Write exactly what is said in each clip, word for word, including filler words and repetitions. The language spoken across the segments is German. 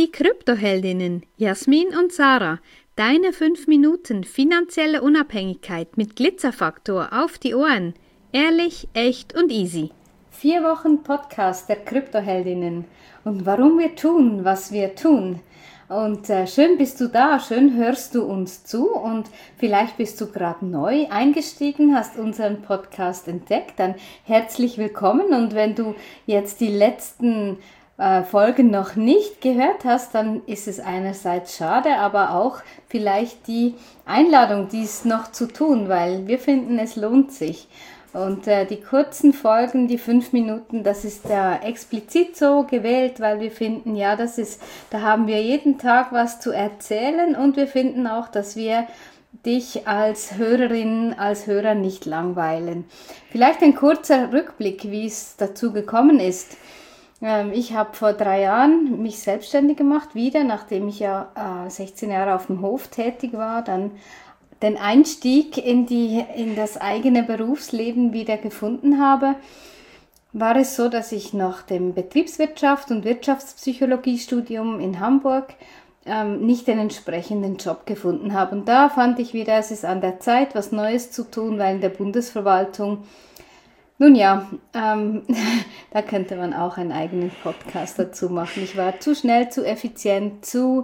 Die Kryptoheldinnen Jasmin und Sarah, deine fünf Minuten finanzielle Unabhängigkeit mit Glitzerfaktor auf die Ohren. Ehrlich, echt und easy. Vier Wochen Podcast der Kryptoheldinnen und warum wir tun, was wir tun. Und äh, schön bist du da, schön hörst du uns zu und vielleicht bist du gerade neu eingestiegen, hast unseren Podcast entdeckt, dann herzlich willkommen. Und wenn du jetzt die letzten äh, Folgen noch nicht gehört hast, dann ist es einerseits schade, aber auch vielleicht die Einladung, dies noch zu tun, weil wir finden, es lohnt sich. Und äh, die kurzen Folgen, die fünf Minuten, das ist ja explizit so gewählt, weil wir finden, ja, das ist, da haben wir jeden Tag was zu erzählen und wir finden auch, dass wir dich als Hörerin, als Hörer nicht langweilen. Vielleicht ein kurzer Rückblick, wie es dazu gekommen ist. Ähm, ich habe vor drei Jahren mich selbstständig gemacht, wieder, nachdem ich ja äh, sechzehn Jahre auf dem Hof tätig war, dann den Einstieg in, die, in das eigene Berufsleben wieder gefunden habe, war es so, dass ich nach dem Betriebswirtschaft- und Wirtschaftspsychologiestudium in Hamburg ähm, nicht den entsprechenden Job gefunden habe. Und da fand ich wieder, es ist an der Zeit, was Neues zu tun, weil in der Bundesverwaltung, nun ja, ähm, da könnte man auch einen eigenen Podcast dazu machen. Ich war zu schnell, zu effizient, zu...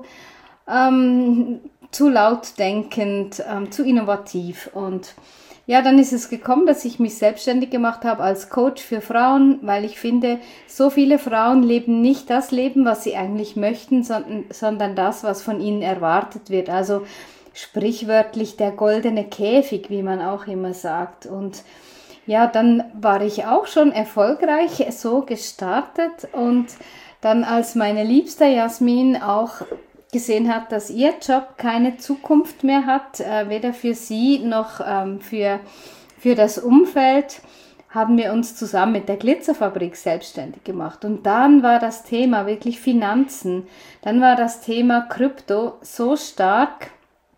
Ähm, zu laut denkend, ähm, zu innovativ. Und ja, dann ist es gekommen, dass ich mich selbstständig gemacht habe als Coach für Frauen, weil ich finde, so viele Frauen leben nicht das Leben, was sie eigentlich möchten, sondern, sondern das, was von ihnen erwartet wird. Also sprichwörtlich der goldene Käfig, wie man auch immer sagt. Und ja, dann war ich auch schon erfolgreich so gestartet und dann als meine liebste Jasmin auch gesehen hat, dass ihr Job keine Zukunft mehr hat, äh, weder für sie noch ähm, für, für das Umfeld, haben wir uns zusammen mit der Glitzerfabrik selbstständig gemacht. Und dann war das Thema wirklich Finanzen, dann war das Thema Krypto so stark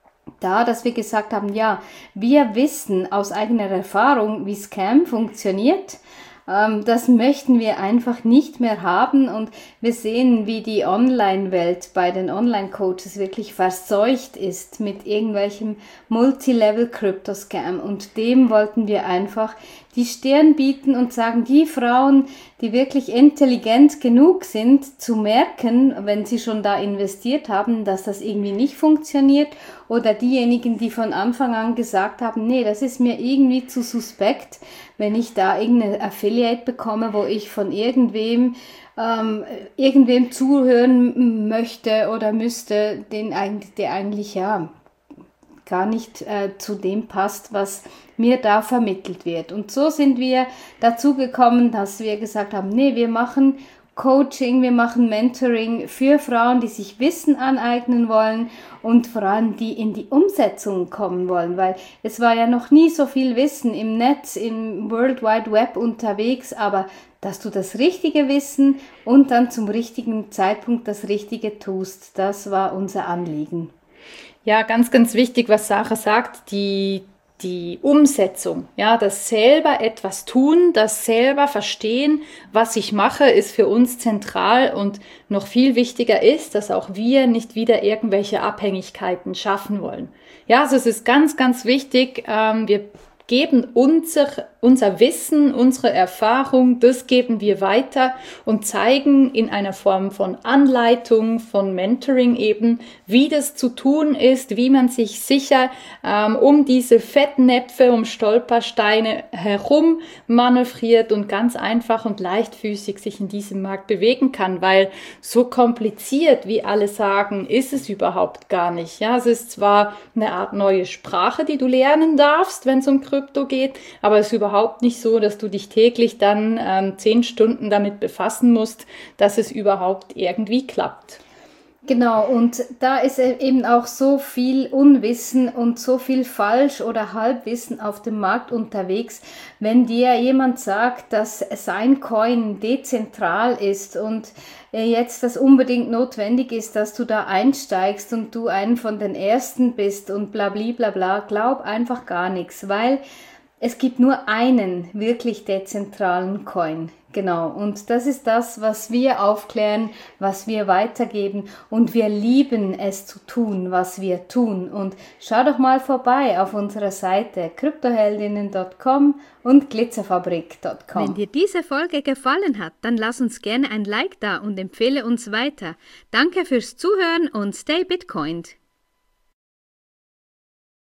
da, dass wir gesagt haben, ja, wir wissen aus eigener Erfahrung, wie Scam funktioniert. Das möchten wir einfach nicht mehr haben und wir sehen, wie die Online-Welt bei den Online-Coaches wirklich verseucht ist mit irgendwelchem Multilevel-Crypto-Scam und dem wollten wir einfach die Stirn bieten und sagen, die Frauen, die wirklich intelligent genug sind, zu merken, wenn sie schon da investiert haben, dass das irgendwie nicht funktioniert oder diejenigen, die von Anfang an gesagt haben, nee, das ist mir irgendwie zu suspekt, wenn ich da irgendeine Affiliate bekomme, wo ich von irgendwem ähm, irgendwem zuhören möchte oder müsste, den eigentlich, der eigentlich ja gar nicht äh, zu dem passt, was mir da vermittelt wird. Und so sind wir dazu gekommen, dass wir gesagt haben, nee, wir machen Coaching, wir machen Mentoring für Frauen, die sich Wissen aneignen wollen und vor allem die in die Umsetzung kommen wollen, weil es war ja noch nie so viel Wissen im Netz, im World Wide Web unterwegs, aber dass du das richtige Wissen und dann zum richtigen Zeitpunkt das Richtige tust, das war unser Anliegen. Ja, ganz, ganz wichtig, was Sarah sagt, die Die Umsetzung, ja, das selber etwas tun, das selber verstehen, was ich mache, ist für uns zentral und noch viel wichtiger ist, dass auch wir nicht wieder irgendwelche Abhängigkeiten schaffen wollen. Ja, also es ist ganz, ganz wichtig, ähm, wir geben unser, unser Wissen, unsere Erfahrung, das geben wir weiter und zeigen in einer Form von Anleitung, von Mentoring eben, wie das zu tun ist, wie man sich sicher ähm, um diese Fettnäpfe, um Stolpersteine herum manövriert und ganz einfach und leichtfüßig sich in diesem Markt bewegen kann, weil so kompliziert, wie alle sagen, ist es überhaupt gar nicht. Ja, es ist zwar eine Art neue Sprache, die du lernen darfst, wenn es um Krypto geht, aber es ist überhaupt nicht so, dass du dich täglich dann ähm, zehn Stunden damit befassen musst, dass es überhaupt irgendwie klappt. Genau, und da ist eben auch so viel Unwissen und so viel Falsch- oder Halbwissen auf dem Markt unterwegs. Wenn dir jemand sagt, dass sein Coin dezentral ist und jetzt das unbedingt notwendig ist, dass du da einsteigst und du einen von den Ersten bist und bla bla bla bla, glaub einfach gar nichts, weil Es gibt nur einen wirklich dezentralen Coin. Genau, und das ist das, was wir aufklären, was wir weitergeben, und wir lieben es zu tun, was wir tun. Und schau doch mal vorbei auf unserer Seite kryptoheldinnen Punkt com und glitzerfabrik Punkt com. Wenn dir diese Folge gefallen hat, dann lass uns gerne ein Like da und empfehle uns weiter. Danke fürs Zuhören und stay Bitcoined!